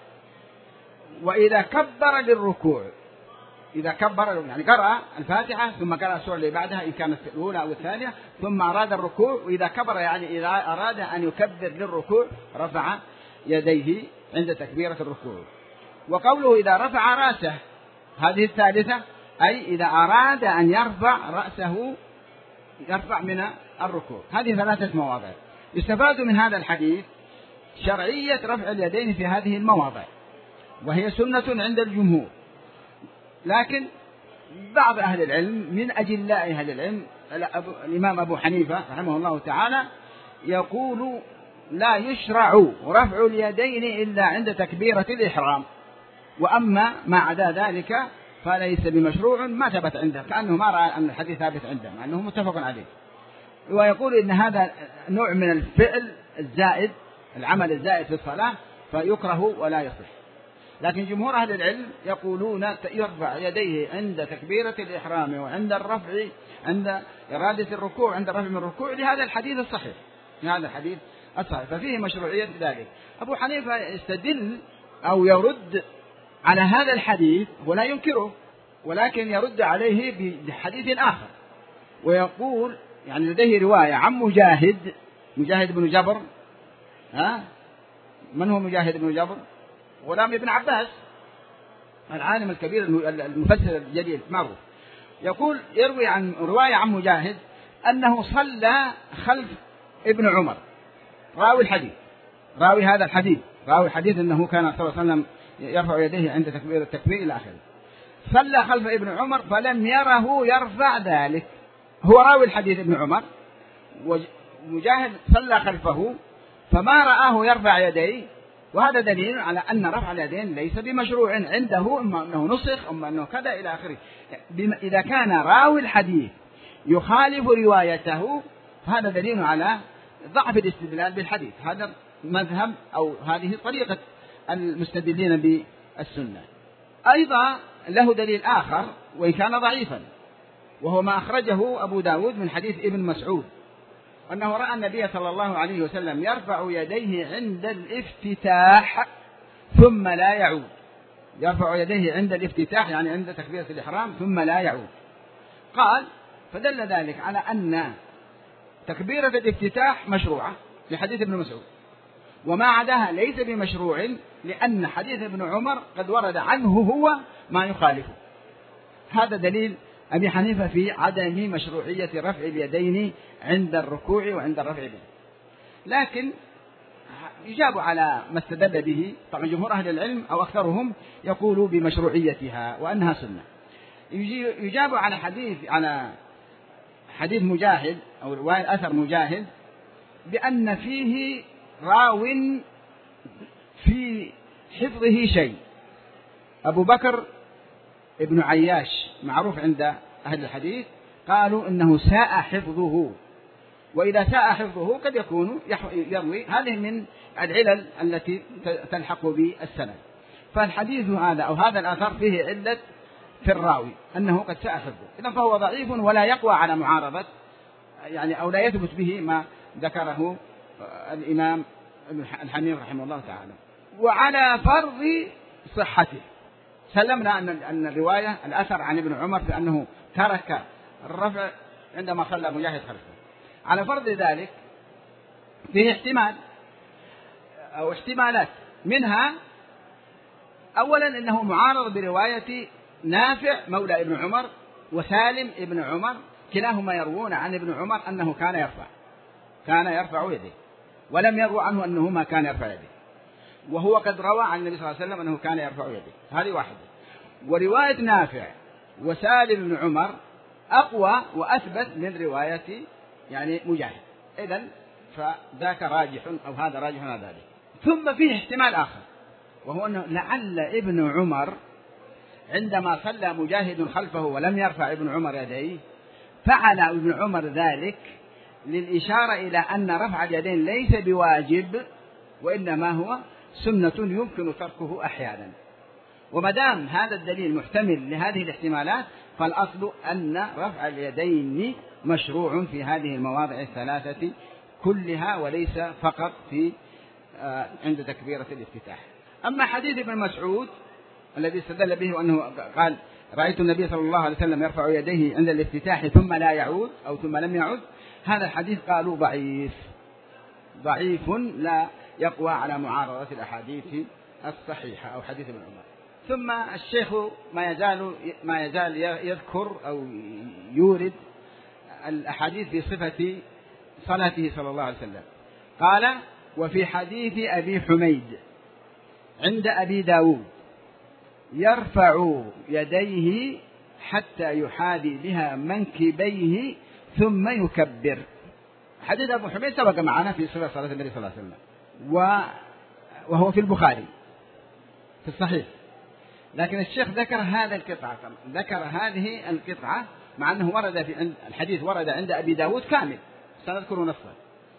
وإذا كبر للركوع، إذا كبر يعني قرأ الفاتحة ثم قرأ السورة اللي بعدها إن كانت الأولى أو الثانية، ثم أراد الركوع، وإذا كبر يعني إذا أراد أن يكبر للركوع رفع يديه عند تكبيرة الركوع. وقوله إذا رفع رأسه، هذه الثالثة، أي إذا أراد أن يرفع رأسه يرفع من الركوع. هذه ثلاثة مواضع. يستفاد من هذا الحديث شرعية رفع اليدين في هذه المواضع، وهي سنة عند الجمهور. لكن بعض أهل العلم من أجلاء أهل العلم الإمام أبو حنيفة رحمه الله تعالى يقول: لا يشرع رفع اليدين إلا عند تكبيرة الإحرام، وأما ما عدا ذلك فليس بمشروع ما ثبت عنده، كأنه ما رأى أن الحديث ثابت عنده مع أنه متفق عليه. ويقول إن هذا نوع من الفعل الزائد، العمل الزائد في الصلاة، فيكره ولا يصح. لكن جمهور أهل العلم يقولون يرفع يديه عند تكبيرة الإحرام، وعند الرفع، عند إرادة الركوع، عند الرفع من الركوع، لهذا الحديث الصحيح، لهذا الحديث الصحيح، ففيه مشروعية ذلك. أبو حنيفة يستدل أو يرد على هذا الحديث ولا ينكره، ولكن يرد عليه بحديث آخر، ويقول يعني لديه رواية عن مجاهد بن جبر. من هو مجاهد بن جبر؟ غلام ابن عباس، العالم الكبير المفسر الجليل معروف. يقول يروي عن رواية عن مجاهد أنه صلى خلف ابن عمر، راوي هذا الحديث، راوي الحديث أنه كان صلى الله عليه وسلم يرفع يديه عند التكبير إلى آخره. صلى خلف ابن عمر فلم يره يرفع ذلك، هو راوي الحديث ابن عمر، ومجاهد صلى خلفه فما رآه يرفع يديه، وهذا دليل على أن رفع اليدين ليس بمشروع عنده، إما أنه نسخ أما أنه كذا إلى آخره. إذا كان راوي الحديث يخالف روايته فهذا دليل على ضعف الاستدلال بالحديث. هذا مذهب أو هذه طريقة المستدلين بالسنة. أيضا له دليل آخر وإن كان ضعيفا، وهو ما أخرجه أبو داود من حديث ابن مسعود أنه رأى النبي صلى الله عليه وسلم يرفع يديه عند الافتتاح ثم لا يعود، يرفع يديه عند الافتتاح يعني عند تكبيرة الإحرام ثم لا يعود. قال فدل ذلك على أن تكبيرة الافتتاح مشروعة لحديث ابن مسعود، وما عداها ليس بمشروع لأن حديث ابن عمر قد ورد عنه هو ما يخالفه. هذا دليل أبي حنيفة في عدم مشروعية رفع اليدين عند الركوع وعند الرفع به. لكن يجاب على ما استدل به طبعا جمهور أهل العلم أو أكثرهم يقولوا بمشروعيتها وأنها سنة. يجاب على حديث مجاهد أو رواية أثر مجاهد بأن فيه راو في حفظه شيء. أبو بكر ابن عياش معروف عند أهل الحديث قالوا إنه ساء حفظه، وإذا ساء حفظه قد يكون يروي هذه من العلل التي تلحق بالسند. فالحديث هذا أو هذا الأثر فيه علة في الراوي أنه قد ساء حفظه، إذن فهو ضعيف ولا يقوى على معارضة يعني أو لا يثبت به ما ذكره الإمام الحنيف رحمه الله تعالى. وعلى فرض صحته سلمنا أن الرواية الأثر عن ابن عمر في أنه ترك الرفع عندما صلى مجاهد خلفه. على فرض ذلك فيه احتمال أو احتمالات، منها أولا أنه معارض برواية نافع مولى ابن عمر وسالم ابن عمر، كلاهما يروون عن ابن عمر أنه كان يرفع يديه، ولم يروا عنه أنه ما كان يرفع يديه، وهو قد روى عن النبي صلى الله عليه وسلم أنه كان يرفع يديه. هذه واحدة. ورواية نافع وسالم بن عمر أقوى وأثبت من رواية يعني مجاهد، إذن فذاك راجح أو هذا راجح على ذلك. ثم فيه احتمال آخر، وهو أنه لعل ابن عمر عندما صلى مجاهد خلفه ولم يرفع ابن عمر يديه فعل ابن عمر ذلك للإشارة إلى أن رفع اليدين ليس بواجب وإنما هو سنة يمكن تركه أحيانا. ومدام هذا الدليل محتمل لهذه الاحتمالات فالأصل أن رفع اليدين مشروع في هذه المواضع الثلاثة كلها وليس فقط في عند تكبيرة الافتتاح. أما حديث ابن مسعود الذي استدل به أنه قال رأيت النبي صلى الله عليه وسلم يرفع يديه عند الافتتاح ثم لا يعود أو ثم لم يعود، هذا الحديث قالوا ضعيف لا يقوى على معارضة الأحاديث الصحيحة أو حديث ابن عمر. ثم الشيخ ما يزال يذكر أو يورد الأحاديث في صفة صلاته صلى الله عليه وسلم. قال وفي حديث أبي حميد عند أبي داود يرفع يديه حتى يحاذي بها منكبيه ثم يكبر. حديث أبو حميد سبق معنا في صفة صلاة النبي صلى الله عليه وسلم وهو في البخاري في الصحيح، لكن الشيخ ذكر هذه القطعة مع أنه ورد في الحديث ورد عند أبي داود كامل سنذكر نصه،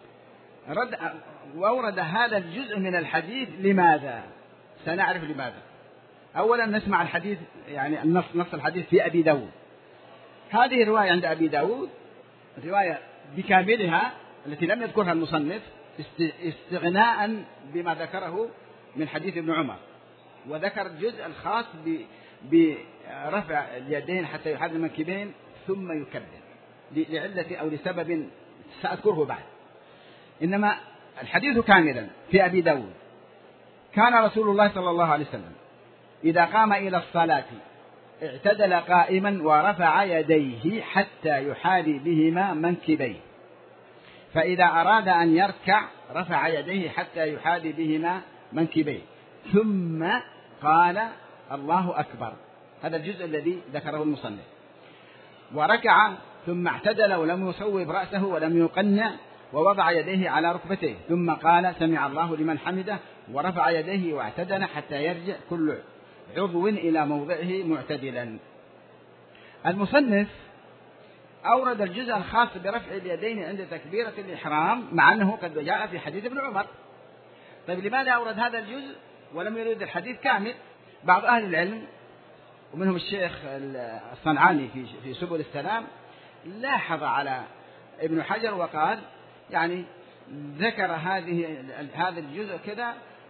وأورد هذا الجزء من الحديث. لماذا؟ سنعرف لماذا. أولا نسمع الحديث يعني نص الحديث في أبي داود. هذه الرواية عند أبي داود رواية بكاملها التي لم يذكرها المصنف استغناء بما ذكره من حديث ابن عمر، وذكر الجزء الخاص برفع اليدين حتى يحاذي المنكبين ثم يكبر لعلة أو لسبب سأذكره بعد. إنما الحديث كاملا في أبي داود كان رسول الله صلى الله عليه وسلم إذا قام إلى الصلاة اعتدل قائما ورفع يديه حتى يحاذي بهما منكبيه، فإذا أراد أن يركع رفع يديه حتى يحاذي بهما منكبيه ثم قال الله أكبر. هذا الجزء الذي ذكره المصنف. وركع ثم اعتدل ولم يصوب رأسه ولم يقنع ووضع يديه على ركبتيه ثم قال سمع الله لمن حمده ورفع يديه واعتدل حتى يرجع كل عضو إلى موضعه معتدلا. المصنف أورد الجزء الخاص برفع اليدين عند تكبيرة الإحرام مع أنه قد جاء في حديث ابن عمر. طيب لماذا أورد هذا الجزء ولم يريد الحديث كامل؟ بعض أهل العلم ومنهم الشيخ الصنعاني في سبل السلام لاحظ على ابن حجر وقال يعني ذكر هذا الجزء كذا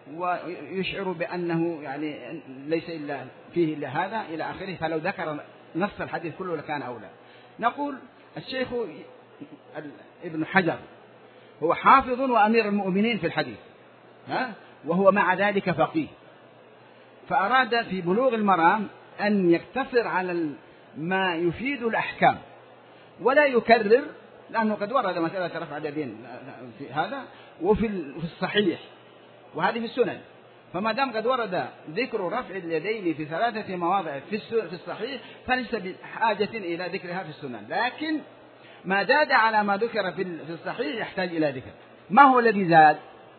ويشعر بأنه يعني ليس إلا فيه إلا هذا إلى آخره، فلو ذكر نص الحديث كله لكان أولى. نقول الشيخ ابن حجر هو حافظ وأمير المؤمنين في الحديث، وهو مع ذلك فقيه، فأراد في بلوغ المرام أن يقتصر على ما يفيد الأحكام ولا يكرر، لأنه قد ورد مسألة رفع اليدين في هذا وفي الصحيح، وهذه في السنن، فما دام قد ورد ذكر رفع اليدين في 3 مواضع في الصحيح فليس بحاجة إلى ذكرها في السنن، لكن ما زاد على ما ذكر في الصحيح يحتاج إلى ذكر. ما هو الذي زاد؟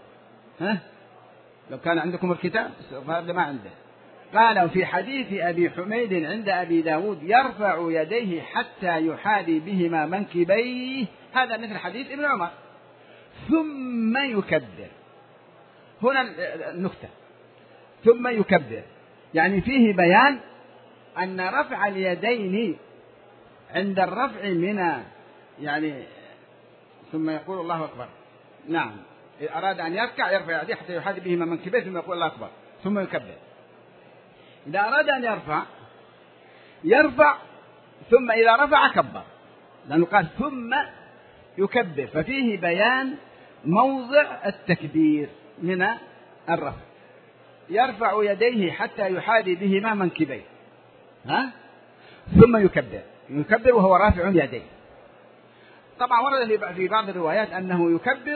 لو كان عندكم الكتاب، فهذا ما عنده. قال في حديث أبي حميد عند أبي داود يرفع يديه حتى يحاذي بهما منكبيه، هذا مثل حديث ابن عمر، ثم يكبر. هنا النكتة، ثم يكبر، يعني فيه بيان أن رفع اليدين عند الرفع من يعني ثم يقول الله أكبر. نعم، إذا أراد أن يركع يرفع يديه حتى يحاذي بهما منكبيه ثم يقول الله أكبر ثم يكبر. إذا أراد أن يرفع ثم إذا رفع كبر، لأنه قال ثم يكبر، ففيه بيان موضع التكبير من الرفع. يرفع يديه حتى يحاذي بهما منكبيه، ثم يكبر وهو رافع يديه. طبعا ورد في بعض الروايات أنه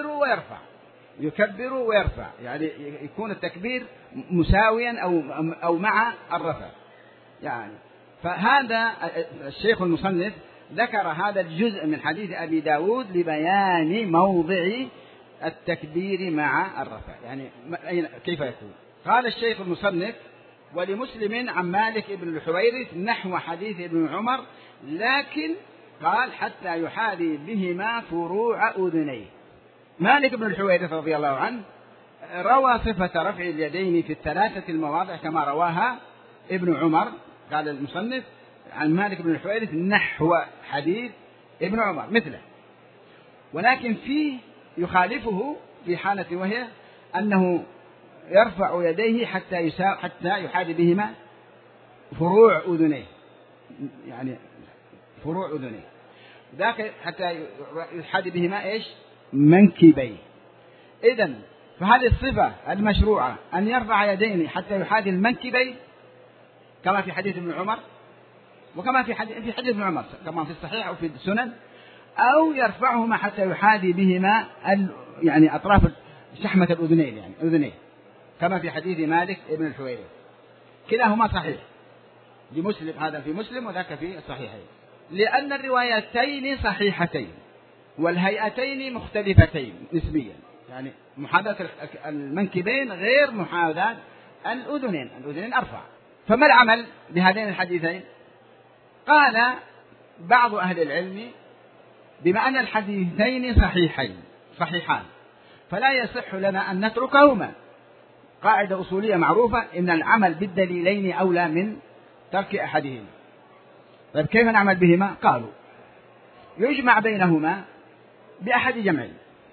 يكبر ويرفع، يعني يكون التكبير مساويا أو مع الرفع يعني. فهذا الشيخ المصنف ذكر هذا الجزء من حديث أبي داود لبيان موضع التكبير مع الرفع، يعني كيف يكون. قال الشيخ المصنف: ولمسلم عن مالك بن الحويرث نحو حديث ابن عمر، لكن قال حتى يحاذي بهما فروع أذنيه. مالك بن الحويرث رضي الله عنه روى صفة رفع اليدين في 3 المواضع كما رواها ابن عمر. قال المصنف عن مالك بن الحويرث نحو حديث ابن عمر مثله، ولكن فيه يخالفه في حالة، وهي أنه يرفع يديه حتى يحاذي بهما فروع أذنيه، يعني فروع أذنيه ذاك حتى يحاذي بهما إيش؟ منكبيه. إذن فهذه الصفة المشروعة أن يرفع يديه حتى يحاذي المنكبين كما في حديث ابن عمر، وكما في حديث ابن عمر كما في الصحيح أو في السنن، أو يرفعهما حتى يحاذي بهما يعني أطراف شحمة الأذنين، يعني أذنيه كما في حديث مالك ابن الحويرث. كلاهما صحيح لمسلم، هذا في مسلم وذاك في الصحيحين، لأن الروايتين صحيحتين والهيئتين مختلفتين نسبيا، يعني محاذاة المنكبين غير محاذاة الأذنين أرفع. فما العمل بهذين الحديثين؟ قال بعض أهل العلم بما أن الحديثين صحيحان فلا يصح لنا أن نتركهما. قاعدة أصولية معروفة: إن العمل بالدليلين أولى من ترك أحدهما. طيب كيف نعمل بهما؟ قالوا يجمع بينهما بأحد جمعين: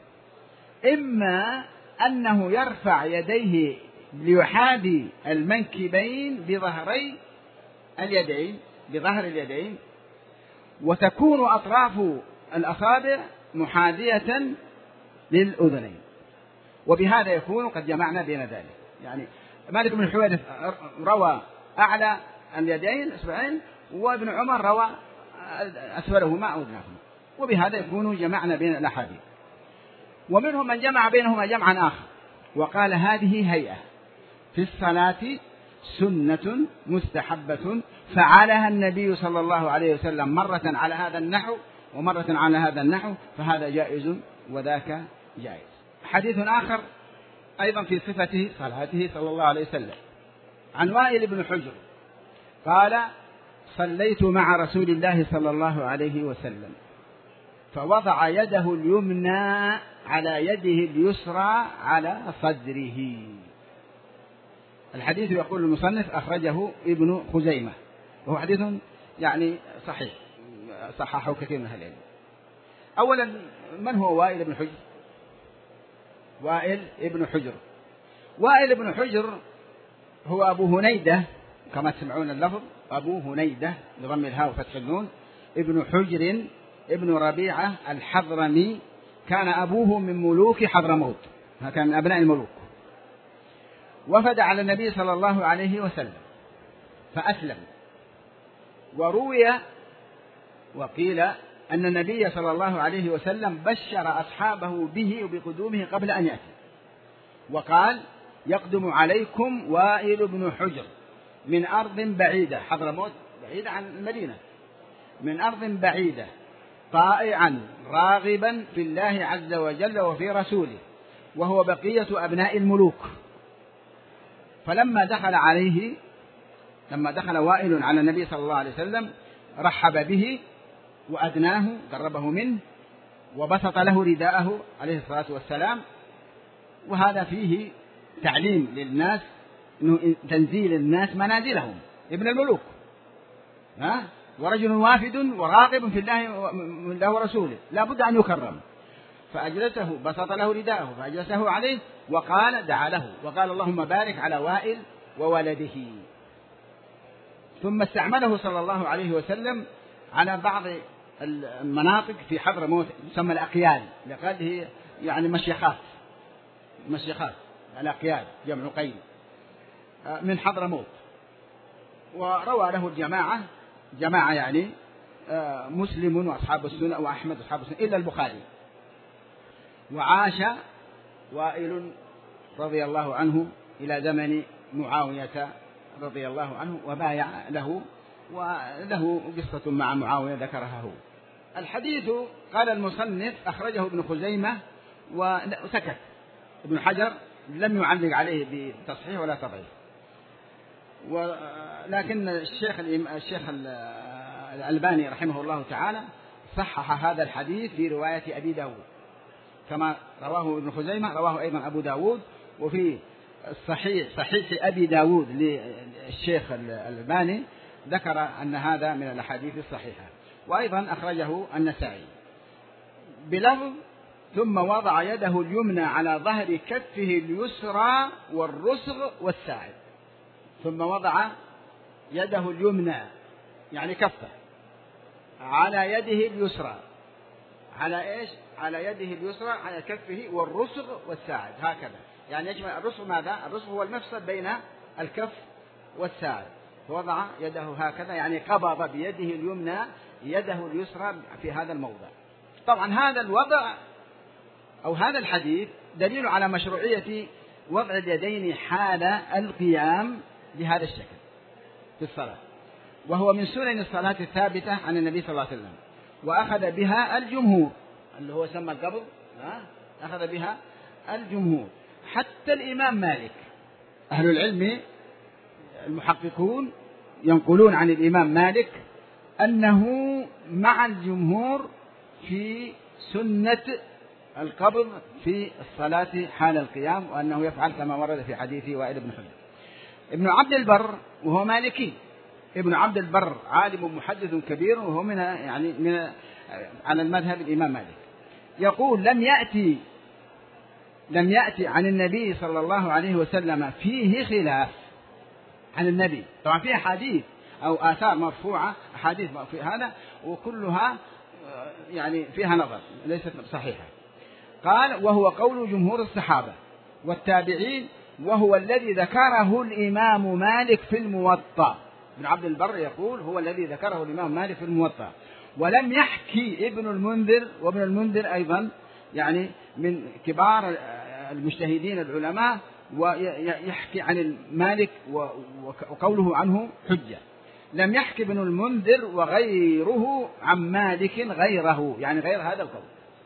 إما أنه يرفع يديه ليحاذي المنكبين بظهر اليدين، وتكون أطراف الأصابع محاذية للأذنين، وبهذا يكون قد جمعنا بين ذلك. يعني مالك بن الحويرث روى أعلى اليدين أصبعين، وابن عمر روى أسفلهما أو أذناهما، وبهذا يكون جمعنا بين الأحاديث. ومنهم من جمع بينهما جمعا آخر وقال هذه هيئة في الصلاة سنة مستحبة فعلها النبي صلى الله عليه وسلم مرة على هذا النحو ومرة على هذا النحو، فهذا جائز وذاك جائز. حديث آخر أيضا في صفة صلاته صلى الله عليه وسلم عن وائل بن حجر قال: صليت مع رسول الله صلى الله عليه وسلم فوضع يده اليمنى على يده اليسرى على صدره. الحديث يقول المصنف أخرجه ابن خزيمة، وهو حديث يعني صحيح صححه كثير من أهل العلم. أولا، من هو وائل بن حجر؟ وائل ابن حجر وائل بن حجر هو أبو هنيدة كما تسمعون اللفظ، أبو هنيدة بضم الهاء وفتح النون، ابن حجر ابن ربيعة الحضرمي، كان أبوه من ملوك حضرموت، كان من أبناء الملوك، وفد على النبي صلى الله عليه وسلم فأسلم. وروي وقيل أن النبي صلى الله عليه وسلم بشر أصحابه به وبقدومه قبل أن يأتي، وقال: يقدم عليكم وائل بن حجر من أرض بعيدة، حضرموت بعيدة عن المدينة، من أرض بعيدة، طائعا راغبا في الله عز وجل وفي رسوله، وهو بقية أبناء الملوك. فلما دخل وائل على النبي صلى الله عليه وسلم رحب به وأدناه، قربه منه، وبسط له رداءه عليه الصلاة والسلام. وهذا فيه تعليم للناس إنه تنزيل الناس منازلهم، ابن الملوك ورجل وافد وراغب في الله ورسوله لا بد أن يكرم. فأجلسه، بسط له رداءه فأجلسه عليه، وقال دعا له وقال: اللهم بارك على وائل وولده. ثم استعمله صلى الله عليه وسلم على بعض المناطق في حضرموت تسمى الأقيال، لقد هي يعني مشيخات الأقيال جمع قيل من حضرموت. وروى له جماعة يعني مسلم وأصحاب السنة وأحمد وأصحاب السنة إلا البخاري. وعاش وائل رضي الله عنه إلى زمن معاوية رضي الله عنه وبايع له، وله قصة مع معاوية ذكرها هو. الحديث قال المصنف أخرجه ابن خزيمة وسكت، ابن حجر لم يعلق عليه بتصحيح ولا تضعيف، ولكن الشيخ الألباني رحمه الله تعالى صحح هذا الحديث في رواية أبي داود كما رواه ابن خزيمة، رواه أيضا أبو داود. وفي صحيح أبي داود للشيخ الألباني ذكر أن هذا من الأحاديث الصحيحة. وأيضا أخرجه النسائي بلفظ: ثم وضع يده اليمنى على ظهر كفه اليسرى والرسغ والساعد. ثم وضع يده اليمنى يعني كفه على يده اليسرى، على إيش؟ على يده اليسرى على كفه والرسغ والساعد، هكذا يعني يجمع. الرسغ ماذا؟ الرسغ هو المفصل بين الكف والساعد، فوضع يده هكذا يعني قبض بيده اليمنى يده اليسرى في هذا الموضع. طبعا هذا الوضع أو هذا الحديث دليل على مشروعية وضع اليدين حال القيام بهذا الشكل في الصلاة، وهو من سنن الصلاة الثابتة عن النبي صلى الله عليه وسلم، وأخذ بها الجمهور، اللي هو سمى القبض أخذ بها الجمهور حتى الإمام مالك. أهل العلم المحققون ينقلون عن الإمام مالك أنه مع الجمهور في سنة القبض في الصلاة حال القيام، وأنه يفعل كما ورد في حديث وائل بن حجر. ابن عبد البر وهو مالكي، ابن عبد البر عالم محدث كبير، وهو من على المذهب الإمام مالك، يقول: لم يأتي عن النبي صلى الله عليه وسلم فيه خلاف عن النبي. طبعا فيها حديث أو آثار مرفوعة، أحاديث في هذا، وكلها يعني فيها نظر ليست صحيحة. قال: وهو قول جمهور الصحابة والتابعين، وهو الذي ذكره الإمام مالك في الموطأ. ابن عبد البر يقول: هو الذي ذكره الإمام مالك في الموطأ. ولم يحكي ابن المنذر، وابن المنذر أيضا يعني من كبار المجتهدين العلماء، ويحكي عن مالك وقوله عنه حجة. لم يحكي ابن المنذر وغيره عن مالك غيره، يعني غير هذا القول.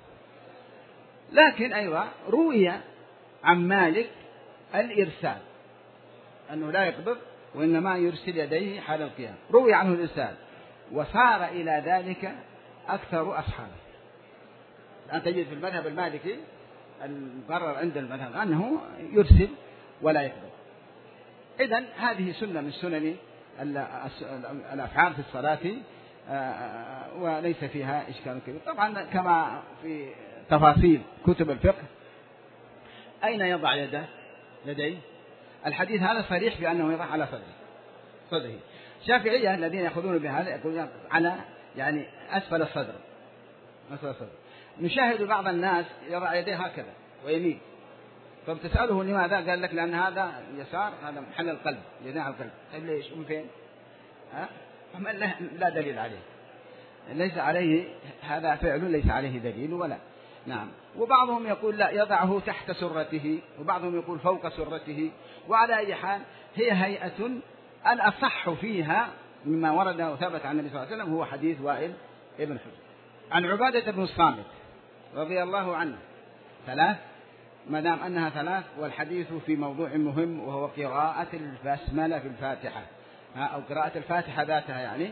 لكن أيضا روي عن مالك الإرسال، أنه لا يقبض وإنما يرسل يديه حال القيام، روي عنه الإرسال، وصار إلى ذلك أكثر أصحابه. الآن تجد في المذهب المالكي المقرر عند المذهب أنه يرسل ولا يقبض. إذن هذه سنة من سنن الأفعال في الصلاة، وليس فيها إشكال كبير. طبعا كما في تفاصيل كتب الفقه، أين يضع يده؟ يديه. الحديث هذا صريح بأنه يضع على صدره. الشافعية الذين يأخذون بهذا يقولون على يعني أسفل الصدر. نشاهد بعض الناس يضع يديه هكذا ويمين، فبتسأله لماذا؟ قال لك لأن هذا يسار، هذا محل القلب، يديه على القلب. طيب ليش؟ من فين؟ لا دليل عليه، ليس عليه، هذا فعل ليس عليه دليل ولا. نعم. وبعضهم يقول لا، يضعه تحت سرته، وبعضهم يقول فوق سرته. وعلى أي حال هي هيئة الأصح فيها مما ورد وثبت عن النبي صلى الله عليه وسلم هو حديث وائل ابن حجر. عن عبادة بن الصامت رضي الله عنه 3، ما دام أنها 3 والحديث في موضوع مهم وهو قراءة البسملة في الفاتحة، أو قراءة الفاتحة ذاتها، يعني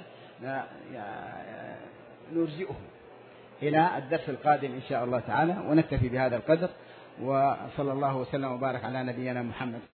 نرجئه إلى الدرس القادم إن شاء الله تعالى، ونكتفي بهذا القدر، وصلى الله وسلم وبارك على نبينا محمد.